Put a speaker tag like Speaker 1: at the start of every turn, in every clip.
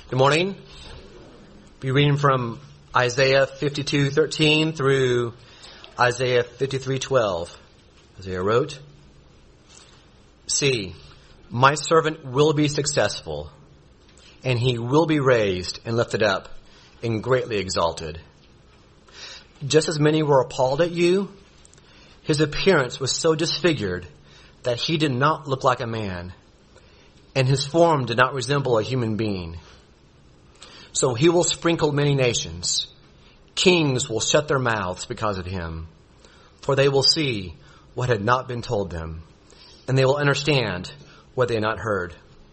Speaker 1: Good morning. Be reading from Isaiah 52:13 through Isaiah 53:12. Isaiah wrote, "See, my servant will be successful, and he will be raised and lifted up and greatly exalted. Just as many were appalled at you, his appearance was so disfigured that he did not look like a man, and his form did not resemble a human being. So he will sprinkle many nations. Kings will shut their mouths because of him, for they will see what had not been told them, and they will understand what they had not heard.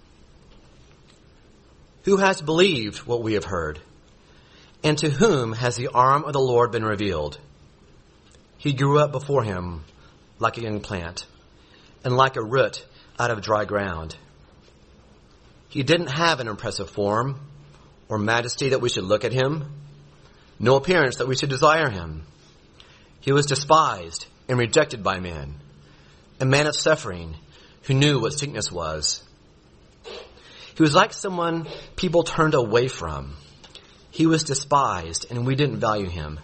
Speaker 1: Who has believed what we have heard? And to whom has the arm of the Lord been revealed? He grew up before him like a young plant, and like a root out of dry ground. He didn't have an impressive form, or majesty that we should look at him, no appearance that we should desire him. He was despised and rejected by men, a man of suffering who knew what sickness was. He was like someone people turned away from. He was despised and we didn't value him.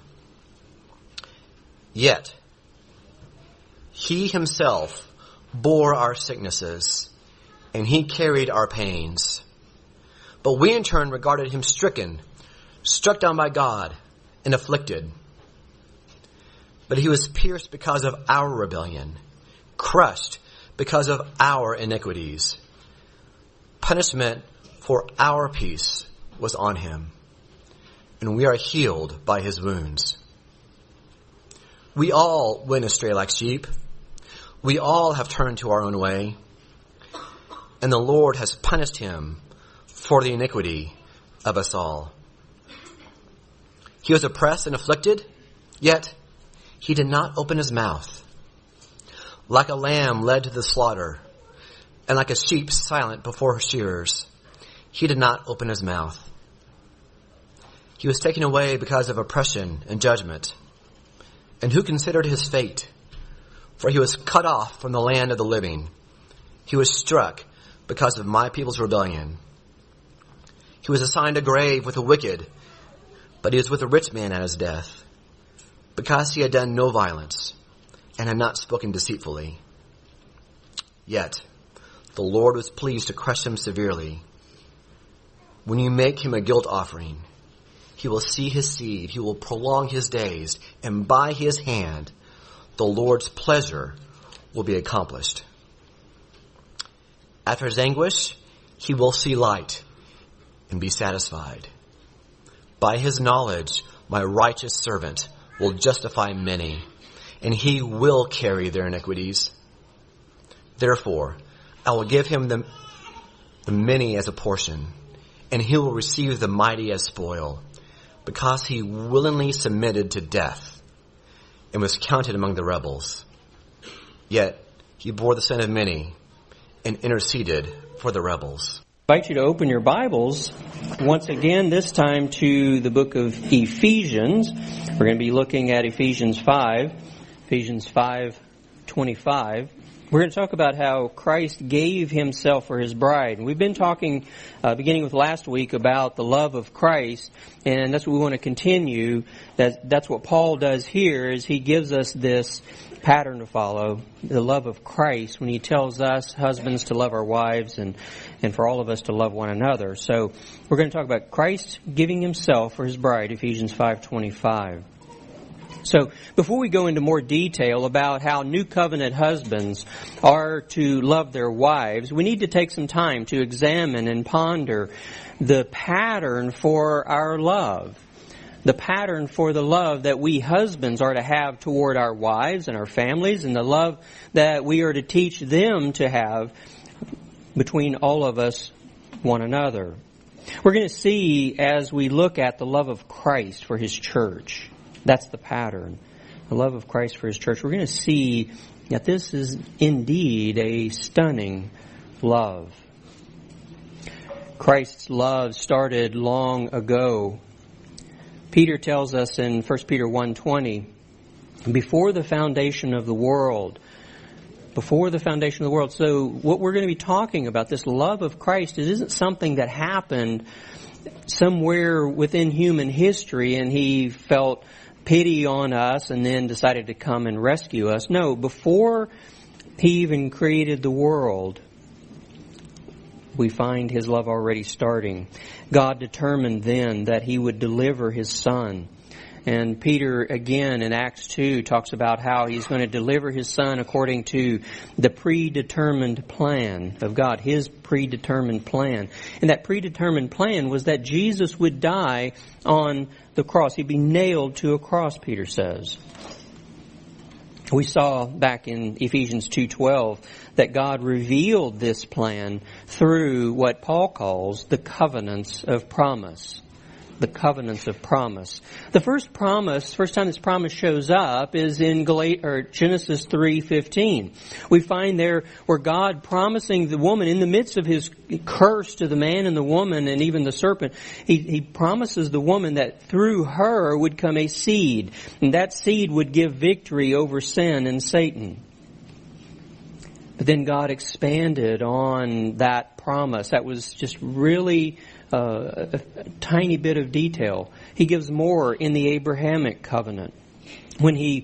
Speaker 1: Yet, he himself bore our sicknesses and he carried our pains. But we in turn regarded him stricken, struck down by God, and afflicted. But he was pierced because of our rebellion, crushed because of our iniquities. Punishment for our peace was on him, and we are healed by his wounds. We all went astray like sheep. We all have turned to our own way, and the Lord has punished him for the iniquity of us all. He was oppressed and afflicted, yet he did not open his mouth. Like a lamb led to the slaughter, and like a sheep silent before her shearers, he did not open his mouth. He was taken away because of oppression and judgment. And who considered his fate? For he was cut off from the land of the living. He was struck because of my people's rebellion. He was assigned a grave with the wicked, but he was with a rich man at his death, because he had done no violence and had not spoken deceitfully. Yet the Lord was pleased to crush him severely. When you make him a guilt offering, he will see his seed, he will prolong his days, and by his hand the Lord's pleasure will be accomplished. After his anguish, he will see light and be satisfied. By his knowledge, my righteous servant will justify many, and he will carry their iniquities. Therefore, I will give him the many as a portion, and he will receive the mighty as spoil, because he willingly submitted to death and was counted among the rebels. Yet he bore the sin of many and interceded for the rebels."
Speaker 2: I invite you to open your Bibles once again, this time to the book of Ephesians. We're going to be looking at Ephesians 5:25. We're going to talk about how Christ gave himself for his bride. And we've been talking, beginning with last week, about the love of Christ, and that's what we want to continue. That's what Paul does here, is he gives us this pattern to follow, the love of Christ, when he tells us, husbands, to love our wives, and for all of us to love one another. So we're going to talk about Christ giving himself for his bride, Ephesians 5:25. So before we go into more detail about how New Covenant husbands are to love their wives, we need to take some time to examine and ponder the pattern for our love. The pattern for the love that we husbands are to have toward our wives and our families, and the love that we are to teach them to have between all of us, one another. We're going to see, as we look at the love of Christ for his church, that's the pattern. The love of Christ for his church. We're going to see that this is indeed a stunning love. Christ's love started long ago. Peter tells us in 1 Peter 1:20, before the foundation of the world. Before the foundation of the world. So what we're going to be talking about, this love of Christ, it isn't something that happened somewhere within human history and He felt pity on us and then decided to come and rescue us. No, before He even created the world, we find His love already starting. God determined then that He would deliver His Son. And Peter, again, in Acts 2, talks about how He's going to deliver His Son according to the predetermined plan of God, His predetermined plan. And that predetermined plan was that Jesus would die on the cross. He'd be nailed to a cross, Peter says. We saw back in Ephesians 2:12 that God revealed this plan through what Paul calls the covenants of promise. The covenants of promise. The first time this promise shows up is in Genesis 3:15. We find there where God promising the woman in the midst of His curse to the man and the woman and even the serpent, He promises the woman that through her would come a seed, and that seed would give victory over sin and Satan. But then God expanded on that promise. That was just really a tiny bit of detail. He gives more in the Abrahamic covenant. When He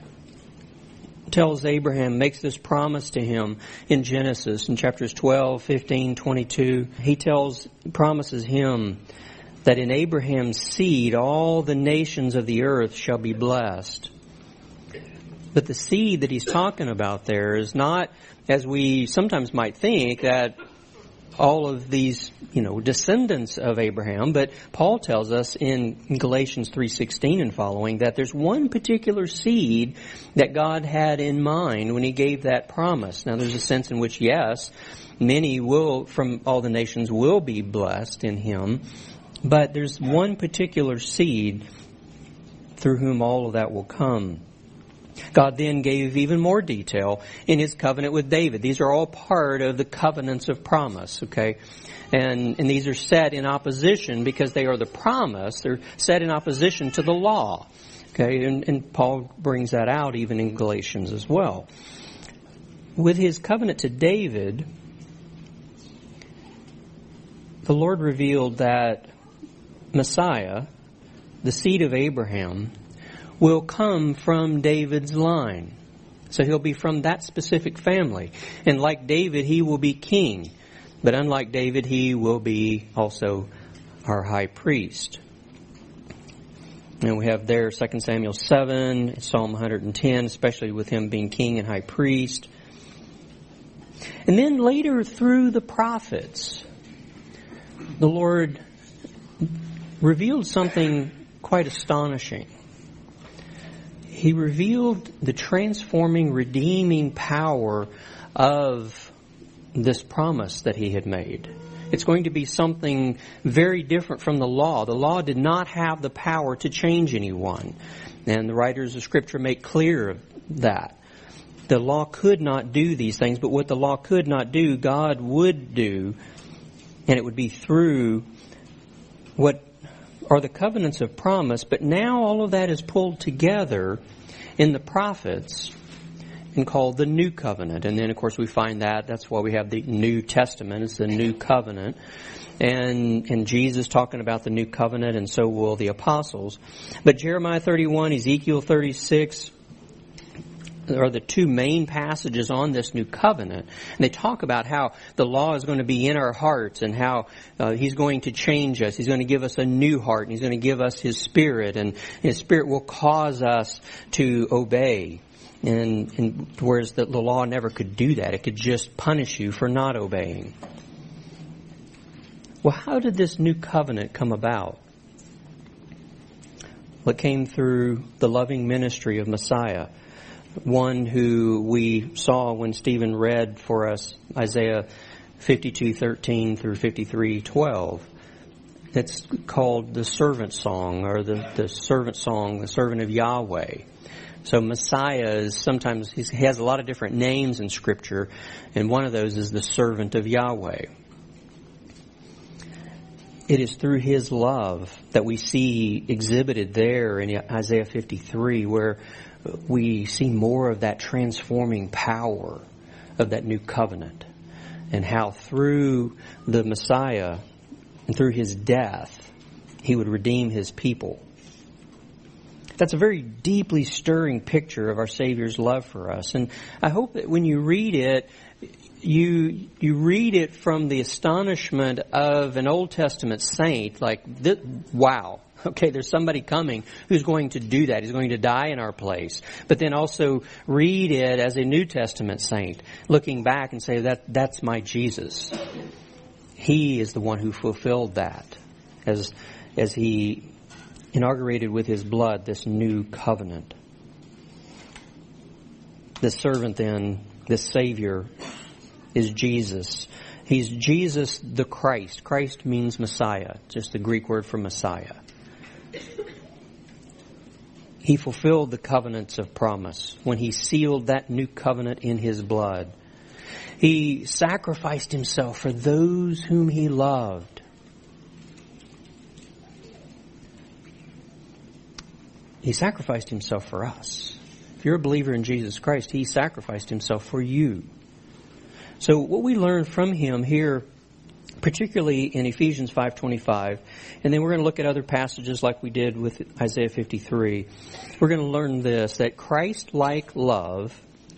Speaker 2: tells Abraham, makes this promise to him in Genesis, in chapters 12, 15, 22, He promises him that in Abraham's seed all the nations of the earth shall be blessed. But the seed that He's talking about there is not, as we sometimes might think, that all of these, descendants of Abraham, but Paul tells us in Galatians 3:16 and following that there's one particular seed that God had in mind when He gave that promise. Now there's a sense in which, yes, many from all the nations will be blessed in Him, but there's one particular seed through whom all of that will come. God then gave even more detail in His covenant with David. These are all part of the covenants of promise, okay? And these are set in opposition because they are the promise. They're set in opposition to the law, okay? And Paul brings that out even in Galatians as well. With His covenant to David, the Lord revealed that Messiah, the seed of Abraham, will come from David's line. So He'll be from that specific family. And like David, He will be king. But unlike David, He will be also our high priest. And we have there 2 Samuel 7, Psalm 110, especially with Him being king and high priest. And then later through the prophets, the Lord revealed something quite astonishing. He revealed the transforming, redeeming power of this promise that He had made. It's going to be something very different from the law. The law did not have the power to change anyone. And the writers of Scripture make clear that. The law could not do these things, but what the law could not do, God would do. And it would be through what are the covenants of promise, but now all of that is pulled together in the prophets and called the New Covenant. And then, of course, we find that's why we have the New Testament. It's the New Covenant. And Jesus talking about the New Covenant, and so will the apostles. But Jeremiah 31, Ezekiel 36 are the two main passages on this new covenant. And they talk about how the law is going to be in our hearts and how He's going to change us. He's going to give us a new heart, and He's going to give us His Spirit, and His Spirit will cause us to obey. And whereas the law never could do that. It could just punish you for not obeying. Well, how did this new covenant come about? Well, it came through the loving ministry of Messiah. One who we saw when Stephen read for us Isaiah 52:13 through 53:12. It's called the servant song, or the servant song, the servant of Yahweh. So Messiah is sometimes, he has a lot of different names in Scripture, and one of those is the servant of Yahweh. It is through His love that we see exhibited there in Isaiah 53, where we see more of that transforming power of that new covenant, and how through the Messiah And through his death, he would redeem his people. That's a very deeply stirring picture of our Savior's love for us. And I hope that when you read it, you read it from the astonishment of an Old Testament saint, like, wow, okay, there's somebody coming who's going to do that. He's going to die in our place. But then also read it as a New Testament saint, looking back and say, that's my Jesus. He is the one who fulfilled that as he inaugurated with his blood this new covenant. This servant then, this Savior, is Jesus. He's Jesus the Christ. Christ means Messiah, just the Greek word for Messiah. He fulfilled the covenants of promise when he sealed that new covenant in his blood. He sacrificed himself for those whom he loved. He sacrificed himself for us. If you're a believer in Jesus Christ, he sacrificed himself for you. So what we learn from him here, particularly in Ephesians 5:25, and then we're going to look at other passages like we did with Isaiah 53. We're going to learn this, that Christ-like love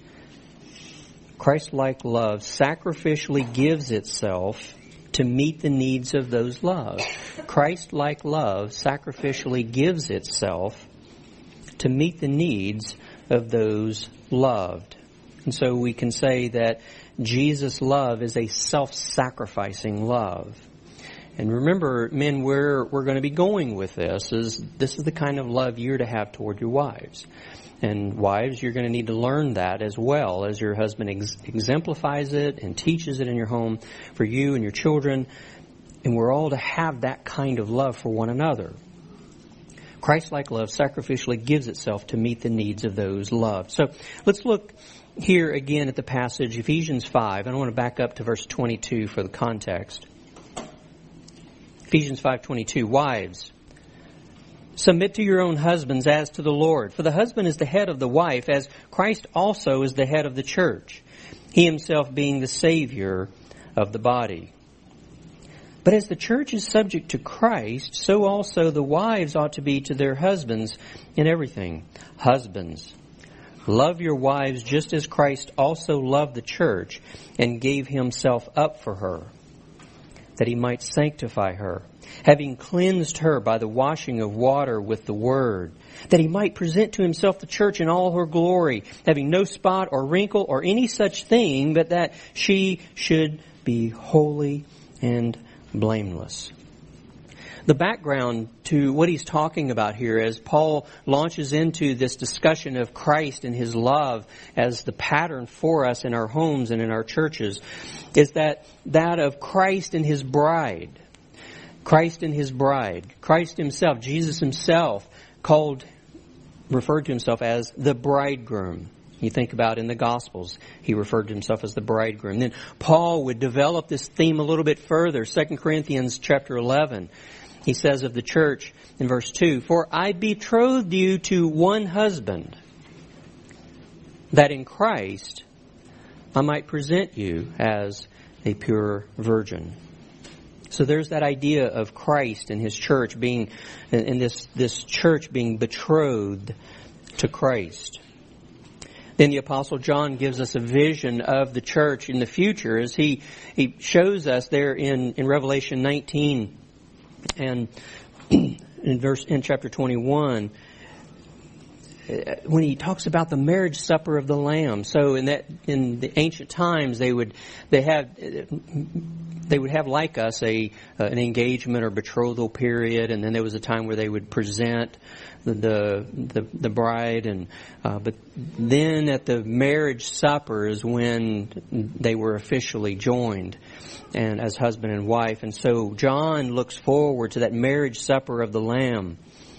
Speaker 2: sacrificially gives itself to meet the needs of those loved. Christ-like love sacrificially gives itself to meet the needs of those loved. And so we can say that Jesus' love is a self-sacrificing love. And remember, men, where we're going to be going with this is the kind of love you're to have toward your wives. And wives, you're going to need to learn that as well as your husband exemplifies it and teaches it in your home for you and your children. And we're all to have that kind of love for one another. Christ-like love sacrificially gives itself to meet the needs of those loved. So let's look here again at the passage, Ephesians 5. And I want to back up to verse 22 for the context. Ephesians 5:22, wives, submit to your own husbands as to the Lord. For the husband is the head of the wife, as Christ also is the head of the church, he himself being the Savior of the body. But as the church is subject to Christ, so also the wives ought to be to their husbands in everything. Husbands, love your wives just as Christ also loved the church and gave himself up for her, that he might sanctify her, having cleansed her by the washing of water with the word, that he might present to himself the church in all her glory, having no spot or wrinkle or any such thing, but that she should be holy and blameless. The background to what he's talking about here as Paul launches into this discussion of Christ and his love as the pattern for us in our homes and in our churches is that of Christ and his bride. Christ and his bride. Christ himself, Jesus himself, referred to himself as the bridegroom. You think about in the Gospels, he referred to himself as the bridegroom. Then Paul would develop this theme a little bit further. 2 Corinthians chapter 11, he says of the church in verse 2, for I betrothed you to one husband, that in Christ I might present you as a pure virgin. So there's that idea of Christ and his church being, and this church being betrothed to Christ. Then the Apostle John gives us a vision of the church in the future as he shows us there in Revelation 19 and in chapter 21 when he talks about the marriage supper of the Lamb. So in the ancient times they would have like us an engagement or betrothal period, and then there was a time where they would present the bride, and but then at the marriage supper is when they were officially joined and as husband and wife. And so John looks forward to that marriage supper of the Lamb.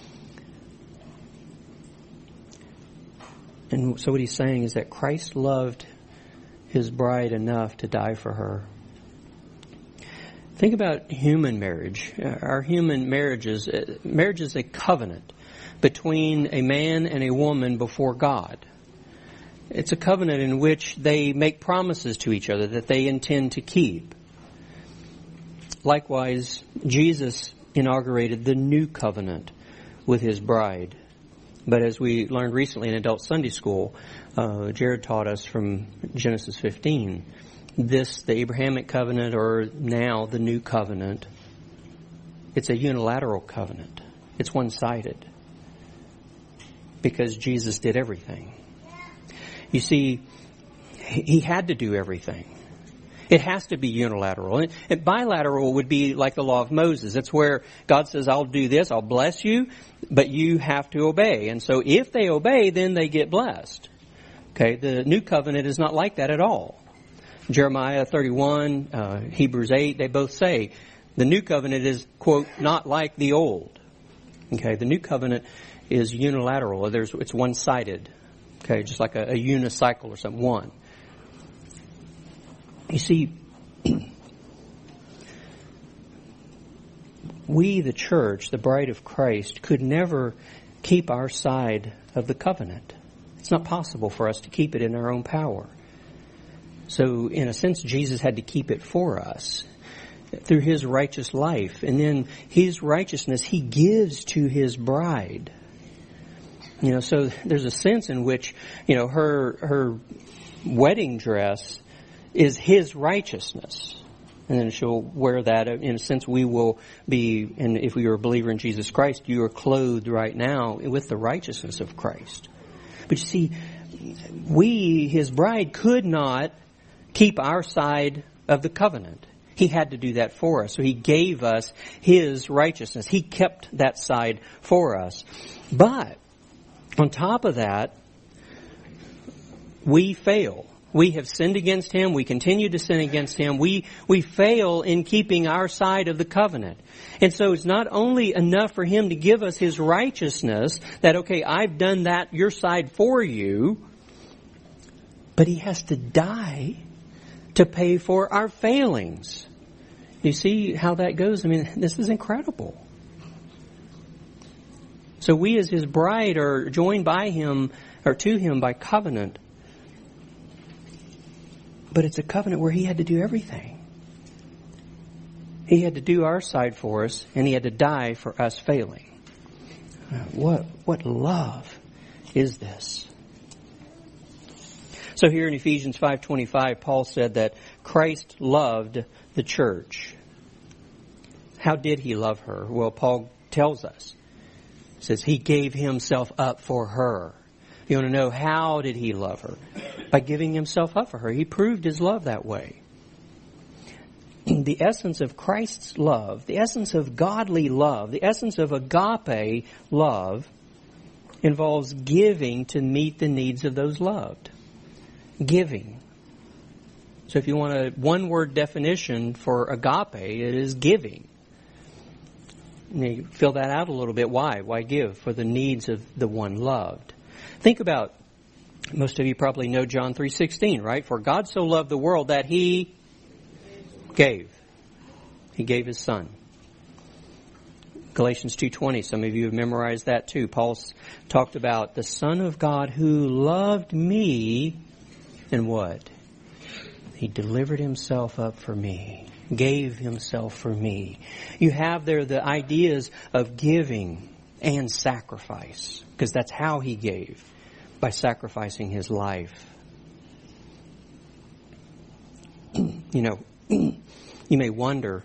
Speaker 2: And so what he's saying is that Christ loved his bride enough to die for her. Think about human marriage. Our human marriages. Marriage is a covenant between a man and a woman before God. It's a covenant in which they make promises to each other that they intend to keep. Likewise, Jesus inaugurated the new covenant with his bride. But as we learned recently in Adult Sunday School, Jared taught us from Genesis 15, the Abrahamic covenant, or now the new covenant, it's a unilateral covenant. It's one-sided. Because Jesus did everything. You see, he had to do everything. It has to be unilateral. And bilateral would be like the law of Moses. It's where God says, I'll do this, I'll bless you, but you have to obey. And so if they obey, then they get blessed. Okay, the new covenant is not like that at all. Jeremiah 31, Hebrews 8, they both say the new covenant is, quote, not like the old. Okay, the new covenant is unilateral. It's one-sided. Okay, just like a unicycle or something, one. You see, we, the church, the bride of Christ, could never keep our side of the covenant. It's not possible for us to keep it in our own power. So, in a sense, Jesus had to keep it for us through his righteous life. And then his righteousness he gives to his bride. So there's a sense in which, her wedding dress is his righteousness. And then she'll wear that. In a sense, we will be, and if we are a believer in Jesus Christ, you are clothed right now with the righteousness of Christ. But you see, we, his bride, could not keep our side of the covenant. He had to do that for us. So he gave us his righteousness. He kept that side for us. But on top of that, we fail. We have sinned against him. We continue to sin against him. We fail in keeping our side of the covenant. And so it's not only enough for him to give us his righteousness, that, okay, I've done that, your side for you, but he has to die to pay for our failings. You see how that goes? I mean, this is incredible. So we as his bride are joined by him, or to him by covenant. But it's a covenant where he had to do everything. He had to do our side for us, and he had to die for us failing. What love is this? So here in Ephesians 5:25, Paul said that Christ loved the church. How did he love her? Well, Paul tells us. He says he gave himself up for her. You want to know how did he love her? By giving himself up for her. He proved his love that way. The essence of Christ's love, the essence of godly love, the essence of agape love involves giving to meet the needs of those loved. Giving. So if you want a one-word definition for agape, it is giving. You fill that out a little bit. Why? Why give? For the needs of the one loved. Think about, most of you probably know John 3:16, right? For God so loved the world that he gave. He gave his son. Galatians 2:20, some of you have memorized that too. Paul's talked about the Son of God who loved me, and what? He delivered himself up for me. Gave himself for me. You have there the ideas of giving and sacrifice, because that's how he gave, by sacrificing his life. You may wonder,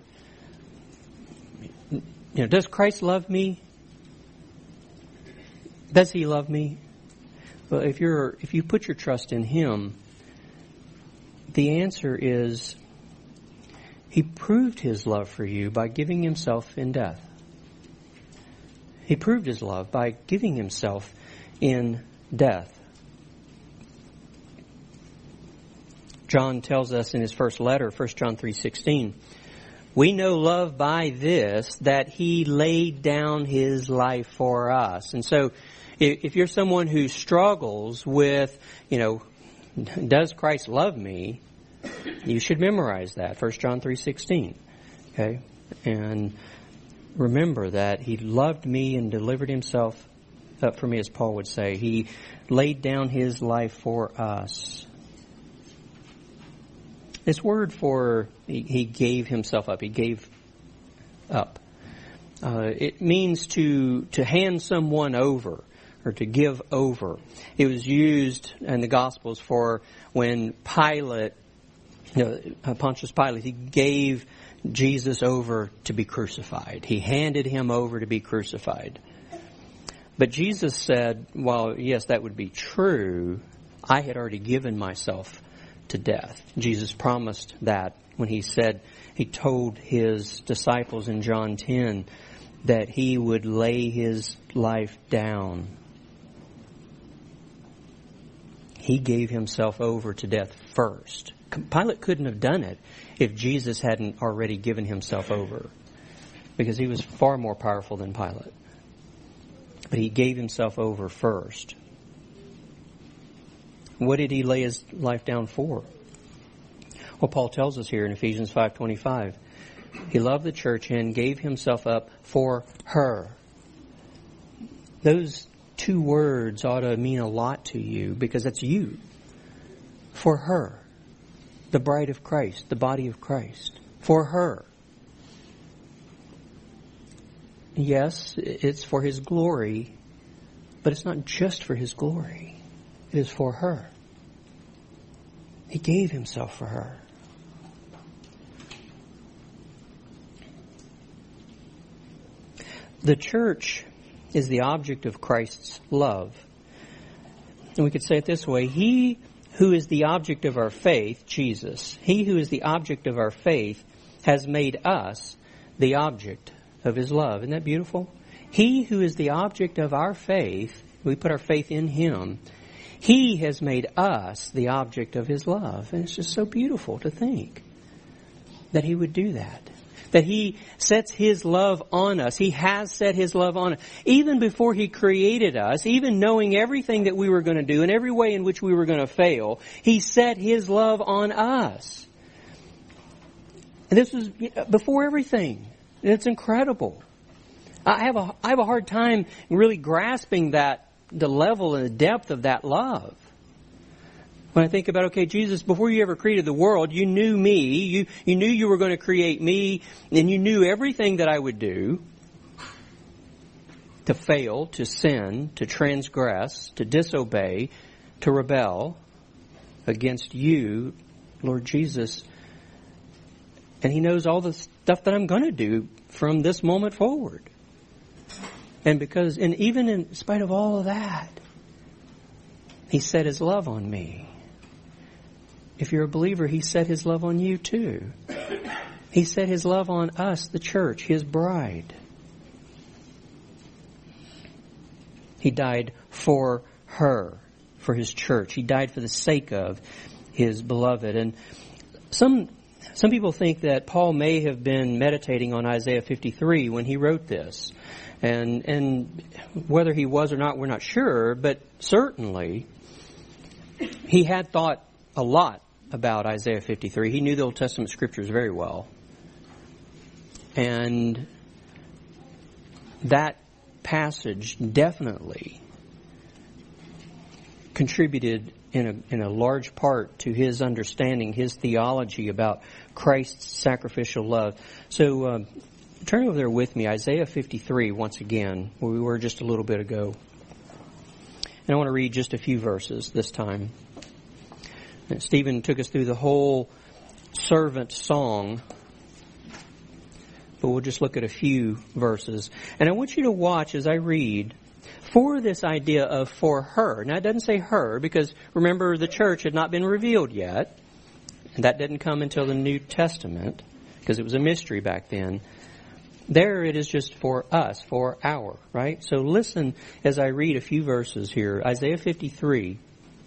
Speaker 2: does Christ love me? Does he love me? Well, if you put your trust in him, the answer is he proved his love for you by giving himself in death. He proved his love by giving himself in death. John tells us in his first letter, 1 John 3:16, we know love by this, that he laid down his life for us. And so if you're someone who struggles with, does Christ love me? You should memorize that, 1 John 3:16. Okay? And remember that he loved me and delivered himself up for me, as Paul would say. He laid down his life for us. This word for he gave himself up, he gave up. It means to hand someone over or to give over. It was used in the Gospels for when Pilate, Pontius Pilate, he gave Jesus over to be crucified. He handed him over to be crucified. But Jesus said, well, yes, that would be true. I had already given myself to death. Jesus promised that when he told his disciples in John 10 that he would lay his life down. He gave himself over to death first. Pilate couldn't have done it if Jesus hadn't already given himself over, because he was far more powerful than Pilate. But he gave himself over first. What did he lay his life down for? Well, Paul tells us here in Ephesians 5:25, he loved the church and gave himself up for her. Those two words ought to mean a lot to you, because that's you. For her. The bride of Christ, the body of Christ. For her. Yes, it's for His glory, but it's not just for His glory. It is for her. He gave Himself for her. The church is the object of Christ's love. And we could say it this way: He who is the object of our faith, Jesus, He who is the object of our faith has made us the object of His love. Isn't that beautiful? He who is the object of our faith, we put our faith in Him, He has made us the object of His love. And it's just so beautiful to think that He would do that. That He sets His love on us. He has set His love on us. Even before He created us, even knowing everything that we were going to do and every way in which we were going to fail, He set His love on us. And this was before everything. And it's incredible. I have a hard time really grasping the level and the depth of that love. When I think about, okay, Jesus, before you ever created the world, you knew me. You knew you were going to create me, and you knew everything that I would do to fail, to sin, to transgress, to disobey, to rebel against you, Lord Jesus. And He knows all the stuff that I'm going to do from this moment forward. And even in spite of all of that, He set His love on me. If you're a believer, He set His love on you too. He set His love on us, the church, His bride. He died for her, for His church. He died for the sake of His beloved. And some people think that Paul may have been meditating on Isaiah 53 when he wrote this. And whether he was or not, we're not sure, but certainly he had thought a lot about Isaiah 53. He knew the Old Testament scriptures very well. And that passage definitely contributed in a large part to his understanding, his theology about Christ's sacrificial love. So turn over there with me, Isaiah 53 once again, where we were just a little bit ago. And I want to read just a few verses this time. Stephen took us through the whole servant song, but we'll just look at a few verses. And I want you to watch as I read for this idea of for her. Now, it doesn't say her, because remember, the church had not been revealed yet. And that didn't come until the New Testament, because it was a mystery back then. There it is just for us, for our, right? So listen as I read a few verses here. Isaiah 53.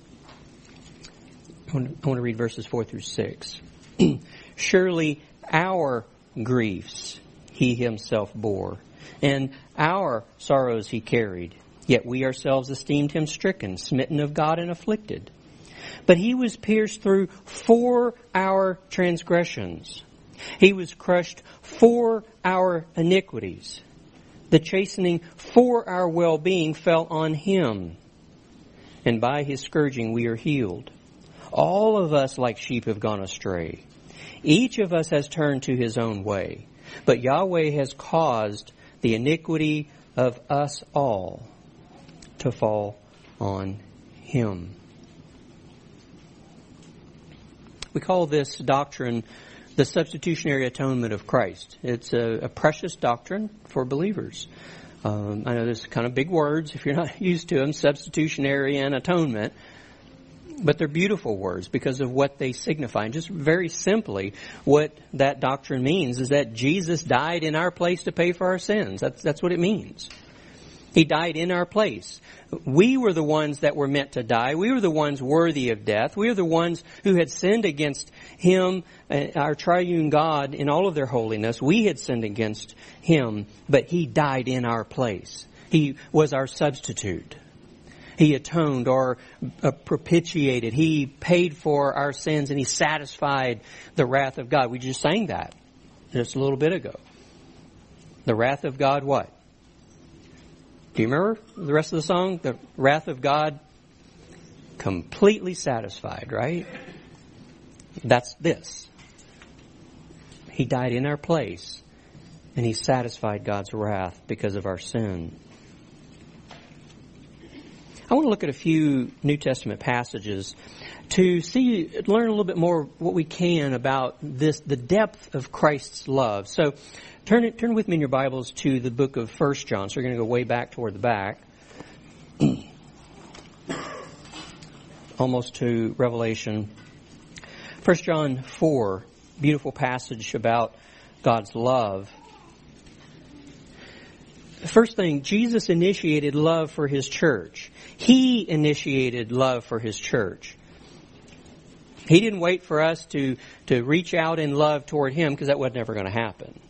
Speaker 2: I want to read verses 4 through 6. Surely our griefs He Himself bore, and our sorrows He carried. Yet we ourselves esteemed Him stricken, smitten of God, and afflicted. But He was pierced through for our transgressions. He was crushed for our iniquities. The chastening for our well-being fell on Him. And by His scourging we are healed. All of us like sheep have gone astray. Each of us has turned to his own way. But Yahweh has caused the iniquity of us all to fall on him. We call this doctrine the substitutionary atonement of Christ. It's a precious doctrine for believers. I know there's kind of big words if you're not used to them, substitutionary and atonement. But they're beautiful words because of what they signify. And just very simply, what that doctrine means is that Jesus died in our place to pay for our sins. That's what it means. He died in our place. We were the ones that were meant to die. We were the ones worthy of death. We were the ones who had sinned against Him, our triune God, in all of their holiness. We had sinned against Him, but He died in our place. He was our substitute. He atoned or propitiated. He paid for our sins and He satisfied the wrath of God. We just sang that just a little bit ago. The wrath of God what? Do you remember the rest of the song? The wrath of God completely satisfied, right? That's this. He died in our place and He satisfied God's wrath because of our sin. I want to look at a few New Testament passages to learn a little bit more what we can about this, the depth of Christ's love. So turn with me in your Bibles to the book of 1 John. So we're going to go way back toward the back. Almost to Revelation. 1 John 4, beautiful passage about God's love. First thing, Jesus initiated love for His church. He initiated love for His church. He didn't wait for us to reach out in love toward Him because that was never going to happen.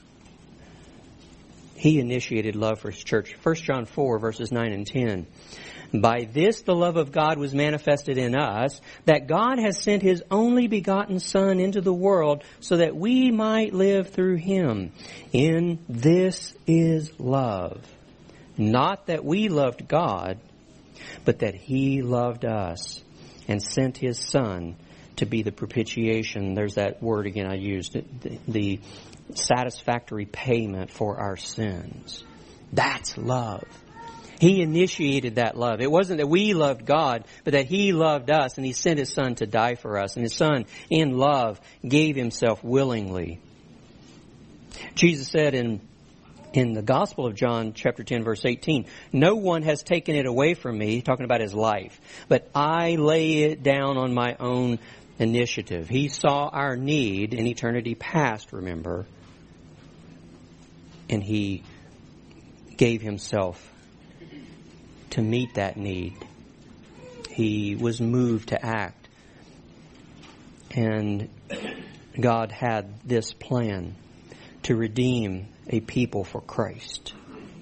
Speaker 2: He initiated love for His church. 1 John 4, verses 9 and 10. By this the love of God was manifested in us, that God has sent His only begotten Son into the world so that we might live through Him. In this is love. Not that we loved God, but that He loved us and sent His Son to be the propitiation. There's that word again I used. The satisfactory payment for our sins. That's love. He initiated that love. It wasn't that we loved God, but that He loved us and He sent His Son to die for us. And His Son, in love, gave Himself willingly. Jesus said in the Gospel of John, chapter 10, verse 18, no one has taken it away from me, talking about His life, but I lay it down on my own initiative. He saw our need in eternity past, remember, and He gave Himself to meet that need. He was moved to act. And God had this plan to redeem a people for Christ.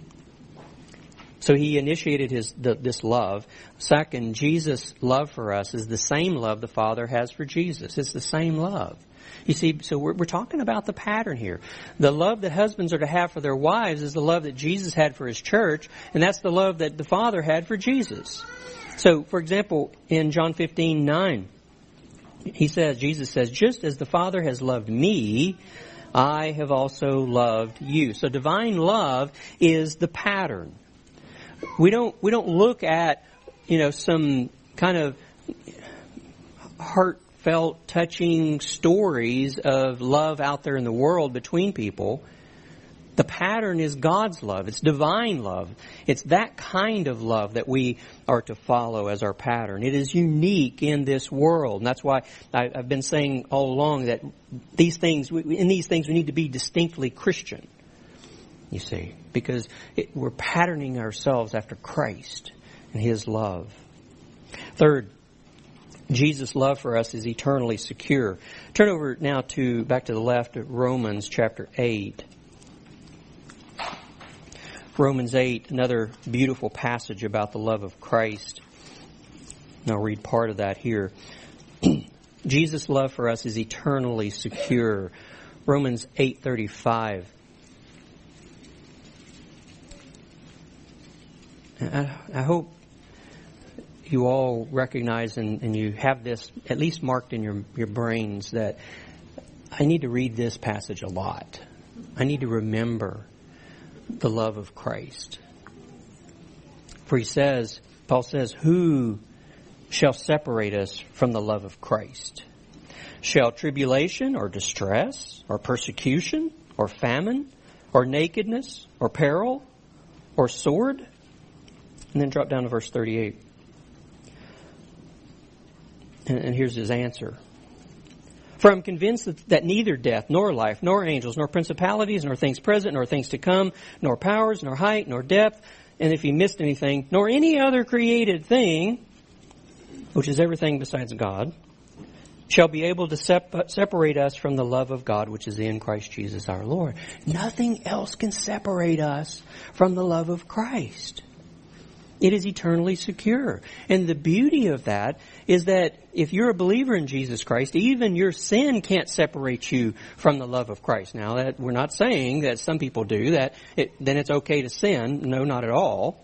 Speaker 2: So He initiated this love. Second, Jesus' love for us is the same love the Father has for Jesus. It's the same love. You see, so we're talking about the pattern here. The love that husbands are to have for their wives is the love that Jesus had for His church, and that's the love that the Father had for Jesus. So, for example, in John 15:9, Jesus says, just as the Father has loved me, I have also loved you. So divine love is the pattern. We don't look at, some kind of heartfelt, touching stories of love out there in the world between people. The pattern is God's love. It's divine love. It's that kind of love that we are to follow as our pattern. It is unique in this world. And that's why I've been saying all along that in these things we need to be distinctly Christian. You see, because we're patterning ourselves after Christ and His love. Third, Jesus' love for us is eternally secure. Turn over now back to the left at Romans chapter 8. Romans 8, another beautiful passage about the love of Christ. And I'll read part of that here. Jesus' love for us is eternally secure. Romans 8:35. I hope you all recognize and you have this at least marked in your brains that I need to read this passage a lot. I need to remember the love of Christ. For Paul says, who shall separate us from the love of Christ? Shall tribulation or distress or persecution or famine or nakedness or peril or sword? And then drop down to verse 38. And here's his answer. For I'm convinced that neither death, nor life, nor angels, nor principalities, nor things present, nor things to come, nor powers, nor height, nor depth, and if he missed anything, nor any other created thing, which is everything besides God, shall be able to separate us from the love of God, which is in Christ Jesus our Lord. Nothing else can separate us from the love of Christ. It is eternally secure. And the beauty of that is that if you're a believer in Jesus Christ, even your sin can't separate you from the love of Christ. Now, that we're not saying that some people do, then it's okay to sin. No, not at all.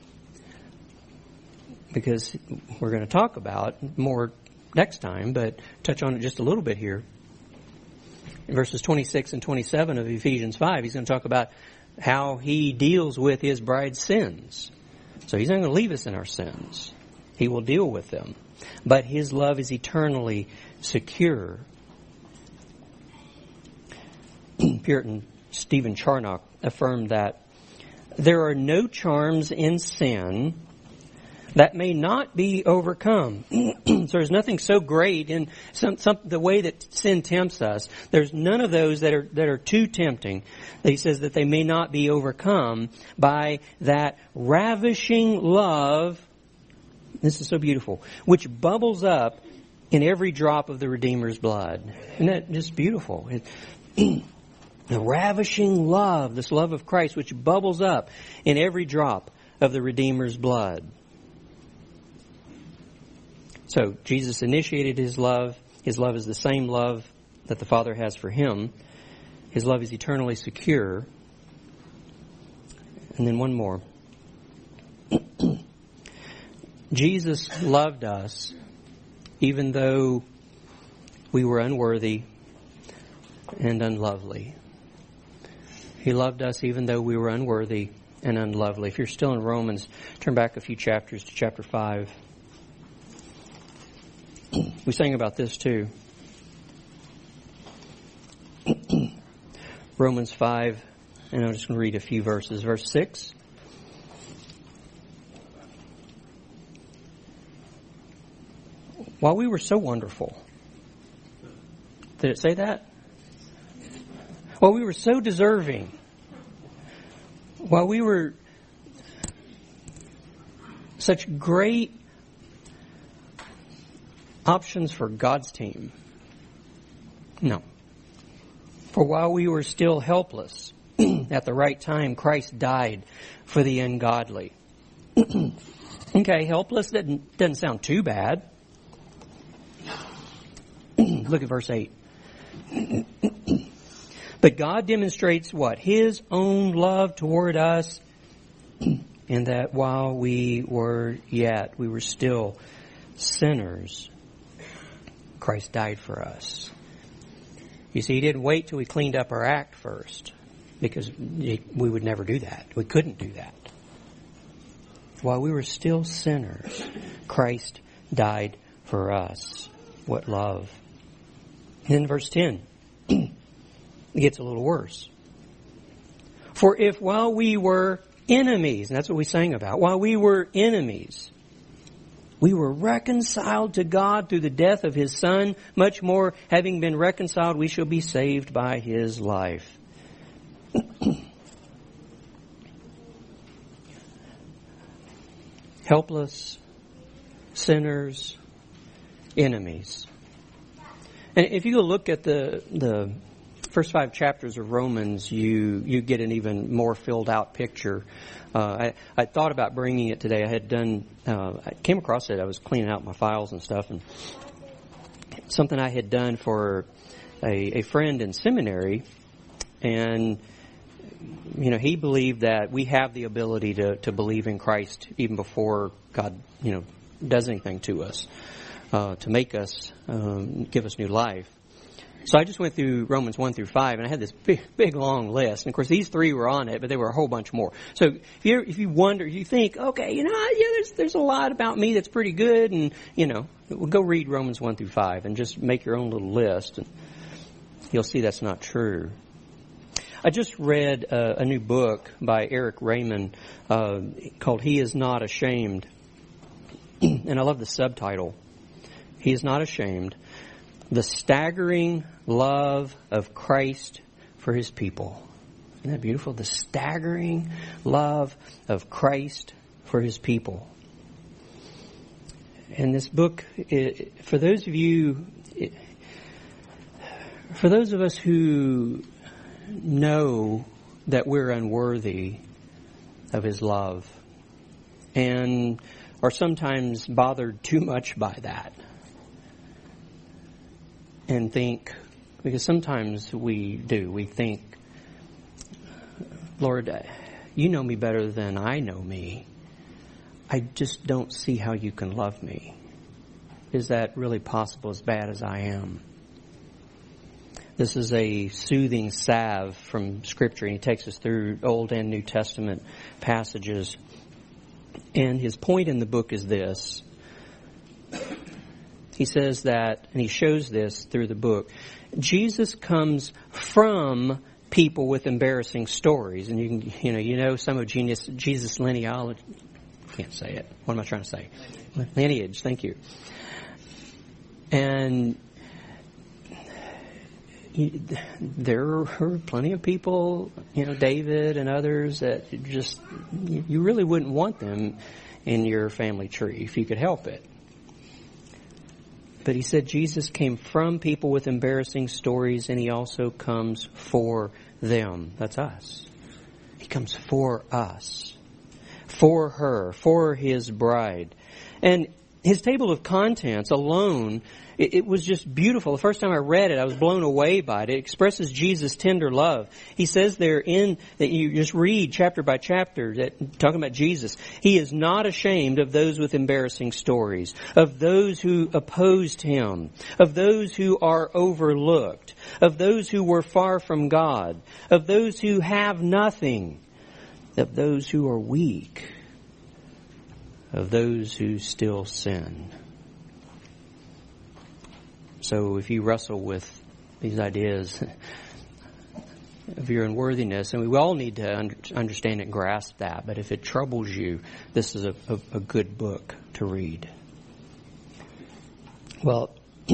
Speaker 2: Because we're going to talk about more next time, but touch on it just a little bit here. In verses 26 and 27 of Ephesians 5, he's going to talk about how he deals with his bride's sins. So he's not going to leave us in our sins. He will deal with them. But his love is eternally secure. Puritan Stephen Charnock affirmed that there are no charms in sin that may not be overcome. So there's nothing so great in the way that sin tempts us. There's none of those that are too tempting. He says that they may not be overcome by that ravishing love. This is so beautiful, which bubbles up in every drop of the Redeemer's blood. Isn't that just beautiful? The ravishing love, this love of Christ, which bubbles up in every drop of the Redeemer's blood. So Jesus initiated his love. His love is the same love that the Father has for him. His love is eternally secure. And then one more. Jesus loved us even though we were unworthy and unlovely. He loved us even though we were unworthy and unlovely. If you're still in Romans, turn back a few chapters to chapter 5. We sang about this too. Romans 5, and I'm just going to read a few verses. Verse 6. While we were so wonderful. Did it say that? While we were so deserving. While we were such great options for God's team. No. For while we were still helpless, at the right time, Christ died for the ungodly. Okay, helpless doesn't sound too bad. Look at verse 8. But God demonstrates what? His own love toward us, in that while we were still sinners, Christ died for us. You see, he didn't wait till we cleaned up our act first, because we would never do that. We couldn't do that. While we were still sinners, Christ died for us. What love. And then verse 10, it gets a little worse. For if while we were enemies, and that's what we sang about, while we were enemies, we were reconciled to God through the death of His Son. Much more, having been reconciled, we shall be saved by His life. Helpless, sinners, enemies. And if you go look at the first 5 chapters of Romans, you get an even more filled out picture. I thought about bringing it today. I came across it. I was cleaning out my files and stuff, and something I had done for a friend in seminary, and he believed that we have the ability to believe in Christ even before God does anything to us, to make us, give us new life. So I just went through Romans 1 through 5, and I had this big long list. And of course, these three were on it, but there were a whole bunch more. So if you wonder, you think, okay, there's a lot about me that's pretty good, and go read Romans 1 through 5 and just make your own little list, and you'll see that's not true. I just read a new book by Eric Raymond called "He Is Not Ashamed," and I love the subtitle. He is not ashamed. The staggering love of Christ for His people. Isn't that beautiful? The staggering love of Christ for His people. And this book, for those of us who know that we're unworthy of His love and are sometimes bothered too much by that, and think, because sometimes we think, Lord, you know me better than I know me. I just don't see how you can love me. Is that really possible, as bad as I am? This is a soothing salve from Scripture, and he takes us through Old and New Testament passages. And his point in the book is this. He says that, and he shows this through the book, Jesus comes from people with embarrassing stories. And you know some of Jesus' lineage. Can't say it. What am I trying to say? Lineage. Thank you. And there are plenty of people, David and others, that just, you really wouldn't want them in your family tree if you could help it. But he said Jesus came from people with embarrassing stories, and he also comes for them. That's us. He comes for us, for her, for his bride. And his table of contents alone, it was just beautiful. The first time I read it, I was blown away by it. It expresses Jesus' tender love. He says there that you just read chapter by chapter, talking about Jesus. He is not ashamed of those with embarrassing stories, of those who opposed him, of those who are overlooked, of those who were far from God, of those who have nothing, of those who are weak, of those who still sin. So if you wrestle with these ideas of your unworthiness, and we all need to understand and grasp that, but if it troubles you, this is a good book to read. Well,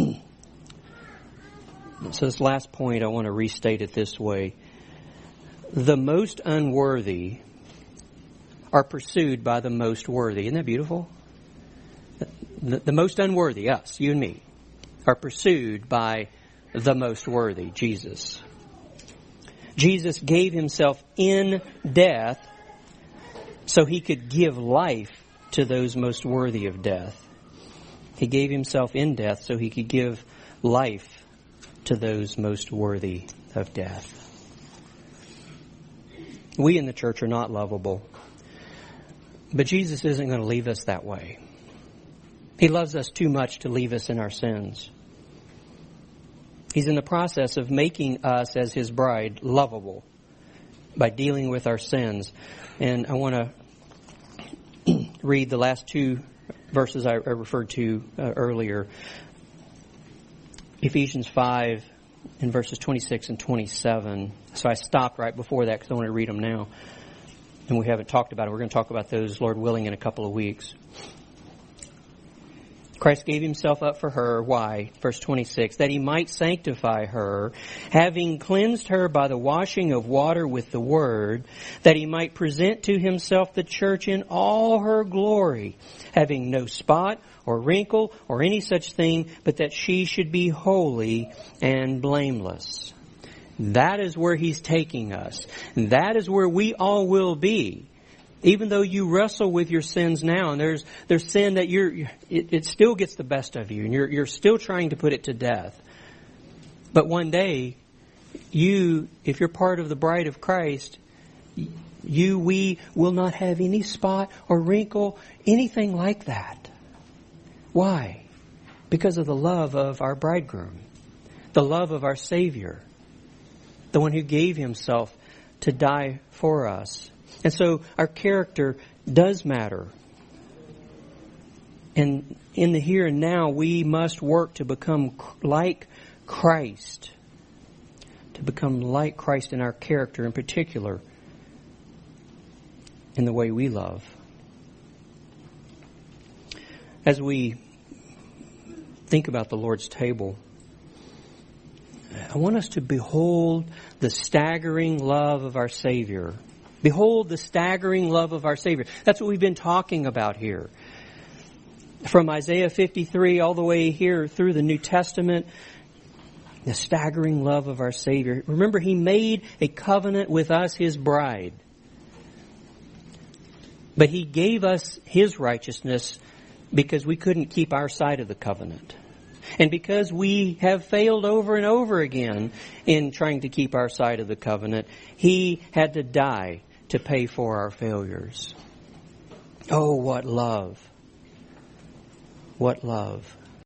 Speaker 2: so this last point, I want to restate it this way. The most unworthy are pursued by the most worthy. Isn't that beautiful? The most unworthy, us, you and me, are pursued by the most worthy, Jesus. Jesus gave himself in death so he could give life to those most worthy of death. He gave himself in death so he could give life to those most worthy of death. We in the church are not lovable. But Jesus isn't going to leave us that way. He loves us too much to leave us in our sins. He's in the process of making us, as his bride, lovable by dealing with our sins. And I want to read the last two verses I referred to earlier. Ephesians 5 in verses 26 and 27. So I stopped right before that because I want to read them now. And we haven't talked about it. We're going to talk about those, Lord willing, in a couple of weeks. Christ gave himself up for her. Why? Verse 26, that he might sanctify her, having cleansed her by the washing of water with the word, that he might present to himself the church in all her glory, having no spot or wrinkle or any such thing, but that she should be holy and blameless. That is where he's taking us. And that is where we all will be. Even though you wrestle with your sins now, and there's sin that it still gets the best of you, and you're still trying to put it to death. But one day, if you're part of the bride of Christ, we will not have any spot or wrinkle, anything like that. Why? Because of the love of our bridegroom. the love of our Savior, the one who gave Himself to die for us. And so our character does matter. And in the here and now, we must work to become like Christ. To become like Christ in our character, in particular, in the way we love. As we think about the Lord's table, I want us to behold the staggering love of our Savior. Behold the staggering love of our Savior. That's what we've been talking about here. From Isaiah 53 all the way here through the New Testament, the staggering love of our Savior. Remember, He made a covenant with us, His bride. But He gave us His righteousness because we couldn't keep our side of the covenant. And because we have failed over and over again in trying to keep our side of the covenant, He had to die to pay for our failures. Oh, what love. What love.